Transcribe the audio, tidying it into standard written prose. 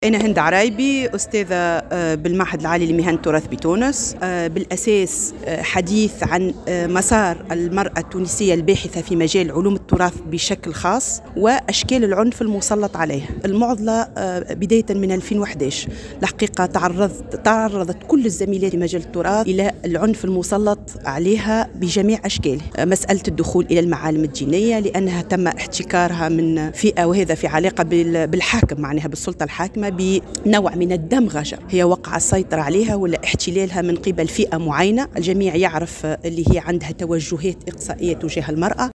أنا هند عرايبي، أستاذة بالمعهد العالي لمهن التراث بتونس. بالأساس حديث عن مسار المرأة التونسية الباحثة في مجال علوم التراث بشكل خاص وأشكال العنف المسلط عليها. المعضلة بداية من 2011 الحقيقة تعرضت كل الزميلات في مجال التراث إلى العنف المسلط عليها بجميع أشكاله. مسألة الدخول إلى المعالم الدينية لأنها تم احتكارها من فئة، وهذا في علاقة بالحاكم، معناها بالسلطة الحاكمة، بنوع من الدمغجة هي وقع السيطرة عليها ولا احتلالها من قبل فئة معينة. الجميع يعرف اللي هي عندها توجهات إقصائية تجاه المرأة.